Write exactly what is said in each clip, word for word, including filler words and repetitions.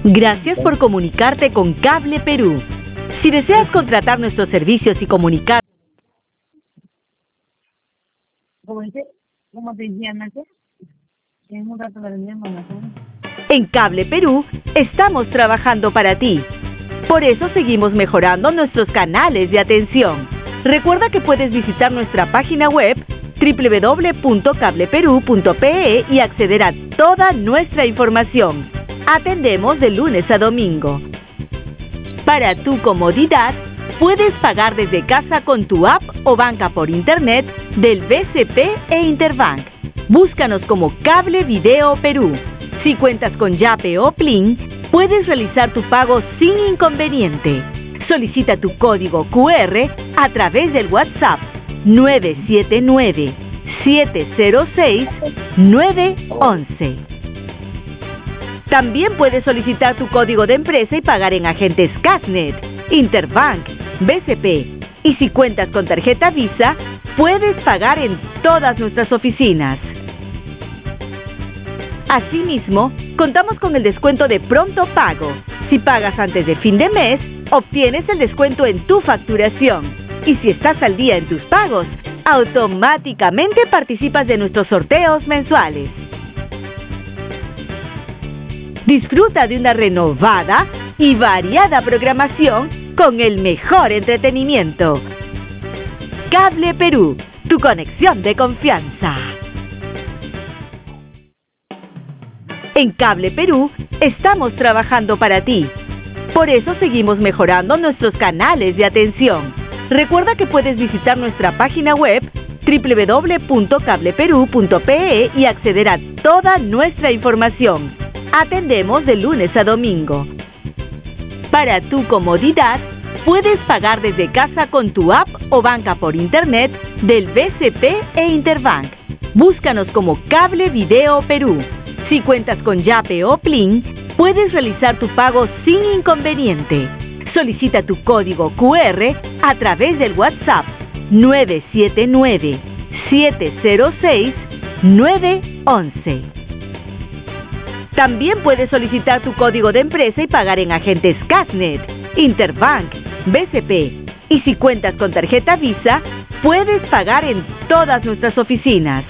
Gracias por comunicarte con Cable Perú. Si deseas contratar nuestros servicios y comunicar... ¿Cómo dice? ¿Cómo te decía, Nacho? En un rato la vendemos, Nacho. En Cable Perú estamos trabajando para ti. Por eso seguimos mejorando nuestros canales de atención. Recuerda que puedes visitar nuestra página web doble u doble u doble u punto cable perú punto pe e y acceder a toda nuestra información. Atendemos de lunes a domingo. Para tu comodidad, puedes pagar desde casa con tu app o banca por internet del B C P e Interbank. Búscanos como Cable Video Perú. Si cuentas con Yape o Plin, puedes realizar tu pago sin inconveniente. Solicita tu código cu erre a través del WhatsApp nueve siete nueve, siete cero seis, nueve once. También puedes solicitar tu código de empresa y pagar en agentes Casnet, Interbank, B C P. Y si cuentas con tarjeta Visa, puedes pagar en todas nuestras oficinas. Asimismo, contamos con el descuento de pronto pago. Si pagas antes de fin de mes, obtienes el descuento en tu facturación. Y si estás al día en tus pagos, automáticamente participas de nuestros sorteos mensuales. Disfruta de una renovada y variada programación con el mejor entretenimiento. Cable Perú, tu conexión de confianza. En Cable Perú estamos trabajando para ti. Por eso seguimos mejorando nuestros canales de atención. Recuerda que puedes visitar nuestra página web doble u doble u doble u punto cable perú punto pe e y acceder a toda nuestra información. Atendemos de lunes a domingo. Para tu comodidad, puedes pagar desde casa con tu app o banca por internet del B C P e Interbank. Búscanos como Cable Video Perú. Si cuentas con Yape o Plin, puedes realizar tu pago sin inconveniente. Solicita tu código cu erre a través del WhatsApp nueve siete nueve, siete cero seis, nueve once. También puedes solicitar tu código de empresa y pagar en agentes Casnet, Interbank, B C P. Y si cuentas con tarjeta Visa, puedes pagar en todas nuestras oficinas.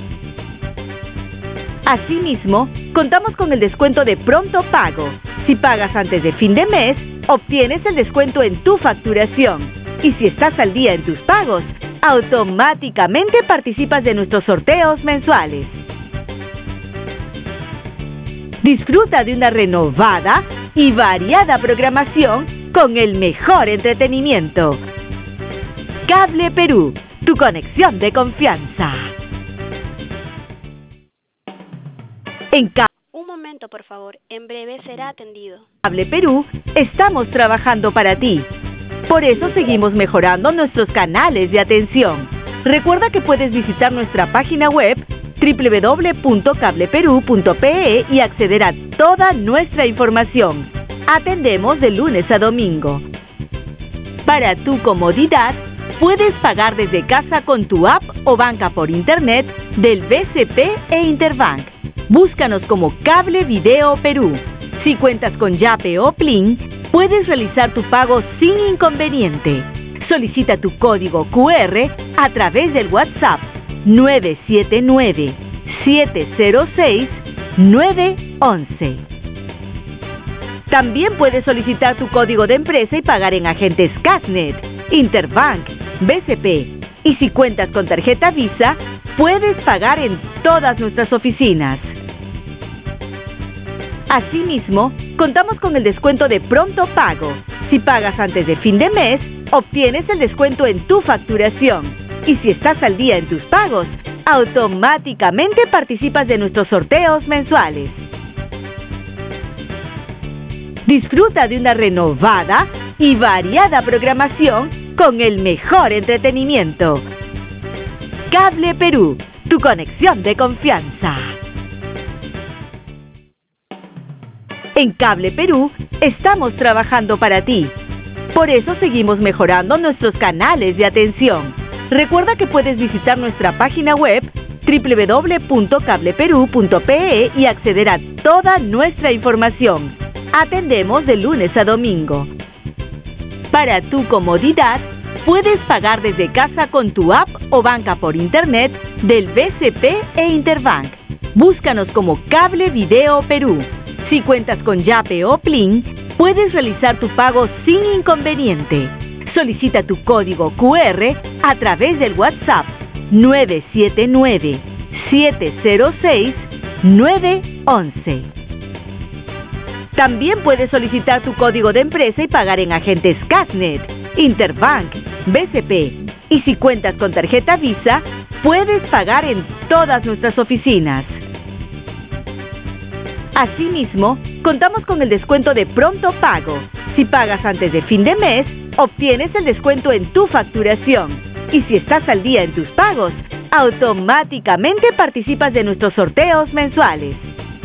Asimismo, contamos con el descuento de pronto pago. Si pagas antes de fin de mes, obtienes el descuento en tu facturación. Y si estás al día en tus pagos, automáticamente participas de nuestros sorteos mensuales. Disfruta de una renovada y variada programación con el mejor entretenimiento. Cable Perú, tu conexión de confianza. En Cable Un momento, por favor. En breve será atendido. Cable Perú estamos trabajando para ti. Por eso seguimos mejorando nuestros canales de atención. Recuerda que puedes visitar nuestra página web doble u doble u doble u punto cable perú punto pe e y acceder a toda nuestra información. Atendemos de lunes a domingo. Para tu comodidad, puedes pagar desde casa con tu app o banca por internet del B C P e Interbank. Búscanos como Cable Video Perú. Si cuentas con Yape o Plin, puedes realizar tu pago sin inconveniente. Solicita tu código cu erre a través del WhatsApp nueve siete nueve, siete cero seis, nueve once. También puedes solicitar tu código de empresa y pagar en agentes Casnet, Interbank, B C P. Y si cuentas con tarjeta Visa, puedes pagar en todas nuestras oficinas. Asimismo, contamos con el descuento de pronto pago. Si pagas antes de fin de mes, obtienes el descuento en tu facturación. Y si estás al día en tus pagos, automáticamente participas de nuestros sorteos mensuales. Disfruta de una renovada y variada programación con el mejor entretenimiento. Cable Perú, tu conexión de confianza. En Cable Perú estamos trabajando para ti. Por eso seguimos mejorando nuestros canales de atención. Recuerda que puedes visitar nuestra página web doble u doble u doble u punto cable perú punto pe e y acceder a toda nuestra información. Atendemos de lunes a domingo. Para tu comodidad, puedes pagar desde casa con tu app o banca por internet del B C P e Interbank. Búscanos como Cable Video Perú. Si cuentas con Yape o Plin, puedes realizar tu pago sin inconveniente. Solicita tu código Q R a través del WhatsApp nueve siete nueve, siete cero seis, nueve once. También puedes solicitar tu código de empresa y pagar en agentes Casnet, Interbank, B C P. Y si cuentas con tarjeta Visa, puedes pagar en todas nuestras oficinas. Asimismo, contamos con el descuento de Pronto Pago. Si pagas antes de fin de mes, obtienes el descuento en tu facturación. Y si estás al día en tus pagos, automáticamente participas de nuestros sorteos mensuales.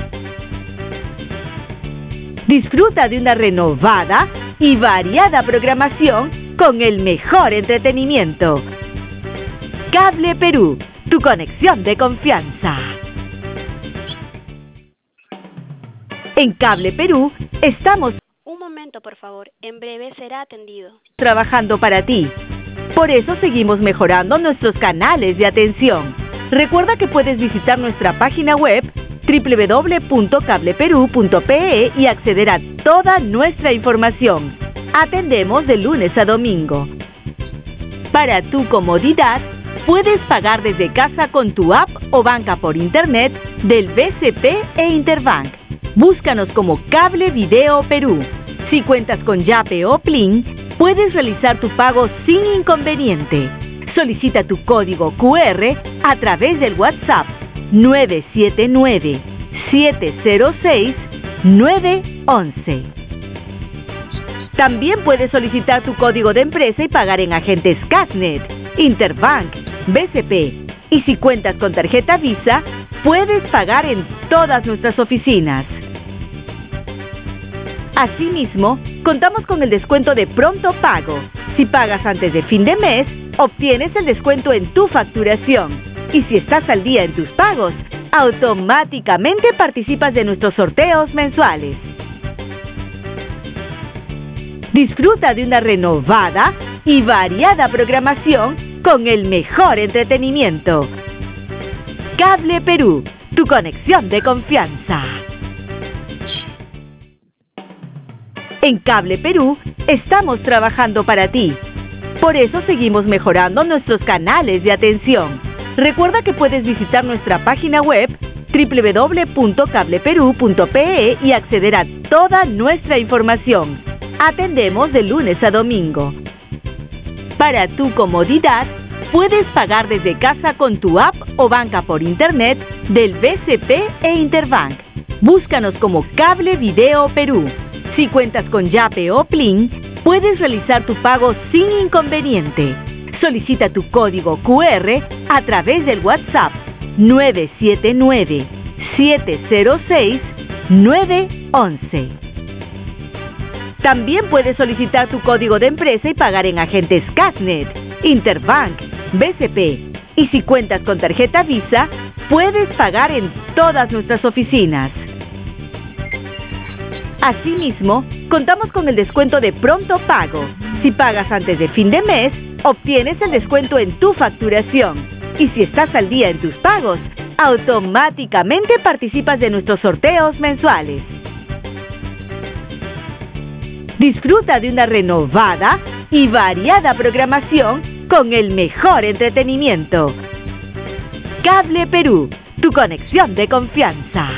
Disfruta de una renovada y variada programación con el mejor entretenimiento. Cable Perú, tu conexión de confianza. En Cable Perú estamos Un momento, por favor. En breve será atendido. trabajando para ti. Por eso seguimos mejorando nuestros canales de atención. Recuerda que puedes visitar nuestra página web doble u doble u doble u punto cable perú punto pe e y acceder a toda nuestra información. Atendemos de lunes a domingo. Para tu comodidad, puedes pagar desde casa con tu app o banca por internet del B C P e Interbank. Búscanos como Cable Video Perú. Si cuentas con Yape o Plin, puedes realizar tu pago sin inconveniente. Solicita tu código Q R a través del WhatsApp nueve siete nueve, siete cero seis, nueve once. También puedes solicitar tu código de empresa y pagar en agentes Casnet, Interbank, B C P. Y si cuentas con tarjeta Visa, puedes pagar en todas nuestras oficinas. Asimismo, contamos con el descuento de Pronto Pago. Si pagas antes de fin de mes, obtienes el descuento en tu facturación. Y si estás al día en tus pagos, automáticamente participas de nuestros sorteos mensuales. Disfruta de una renovada y variada programación con el mejor entretenimiento. Cable Perú, tu conexión de confianza. En Cable Perú estamos trabajando para ti. Por eso seguimos mejorando nuestros canales de atención. Recuerda que puedes visitar nuestra página web doble u doble u doble u punto cable perú punto pe e y acceder a toda nuestra información. Atendemos de lunes a domingo. Para tu comodidad, puedes pagar desde casa con tu app o banca por internet del B C P e Interbank. Búscanos como Cable Video Perú. Si cuentas con Yape o Plin, puedes realizar tu pago sin inconveniente. Solicita tu código Q R a través del WhatsApp nueve siete nueve, siete cero seis, nueve once. También puedes solicitar tu código de empresa y pagar en agentes Casnet, Interbank, B C P. Y si cuentas con tarjeta Visa, puedes pagar en todas nuestras oficinas. Asimismo, contamos con el descuento de Pronto Pago. Si pagas antes de fin de mes, obtienes el descuento en tu facturación. Y si estás al día en tus pagos, automáticamente participas de nuestros sorteos mensuales. Disfruta de una renovada y variada programación con el mejor entretenimiento. Cable Perú, tu conexión de confianza.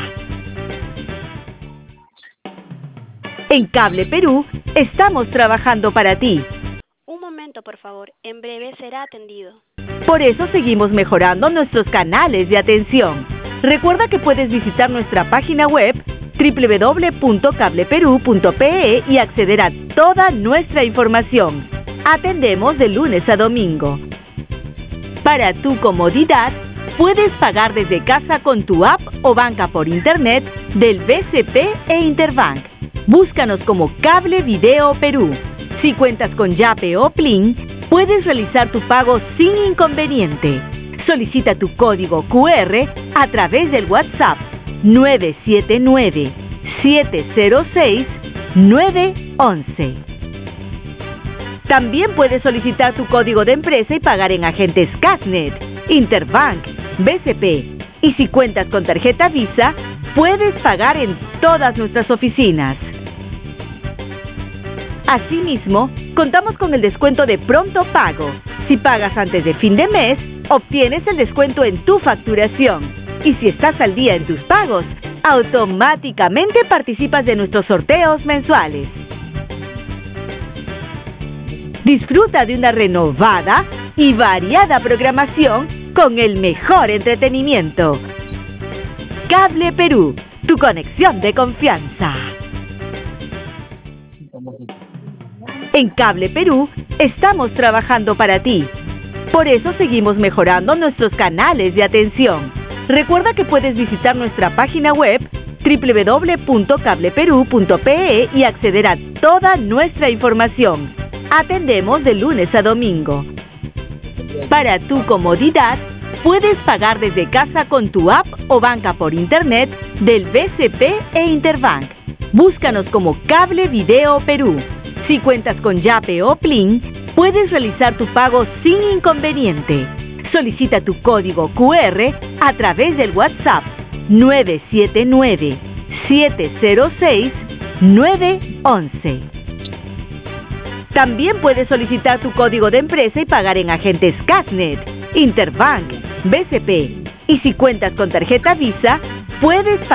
En Cable Perú estamos trabajando para ti. Un momento, por favor. En breve será atendido. Por eso seguimos mejorando nuestros canales de atención. Recuerda que puedes visitar nuestra página web doble u doble u doble u punto cable perú punto pe e y acceder a toda nuestra información. Atendemos de lunes a domingo. Para tu comodidad, puedes pagar desde casa con tu app o banca por internet del B C P e Interbank. Búscanos como Cable Video Perú. Si cuentas con Yape o Plin, puedes realizar tu pago sin inconveniente. Solicita tu código Q R a través del WhatsApp nueve siete nueve, siete cero seis, nueve once. También puedes solicitar tu código de empresa y pagar en agentes Cashnet, Interbank, B C P. Y si cuentas con tarjeta Visa, puedes pagar en todas nuestras oficinas. Asimismo, contamos con el descuento de pronto pago. Si pagas antes de fin de mes, obtienes el descuento en tu facturación. Y si estás al día en tus pagos, automáticamente participas de nuestros sorteos mensuales. Disfruta de una renovada y variada programación con el mejor entretenimiento. Cable Perú, tu conexión de confianza. En Cable Perú estamos trabajando para ti. Por eso seguimos mejorando nuestros canales de atención. Recuerda que puedes visitar nuestra página web doble u doble u doble u punto cable perú punto pe e y acceder a toda nuestra información. Atendemos de lunes a domingo. Para tu comodidad, puedes pagar desde casa con tu app o banca por internet del B C P e Interbank. Búscanos como Cable Video Perú. Si cuentas con Yape o Plin, puedes realizar tu pago sin inconveniente. Solicita tu código cu erre a través del WhatsApp nueve siete nueve, siete cero seis, nueve once. También puedes solicitar tu código de empresa y pagar en agentes Cashnet, Interbank, B C P. Y si cuentas con tarjeta Visa, puedes pagar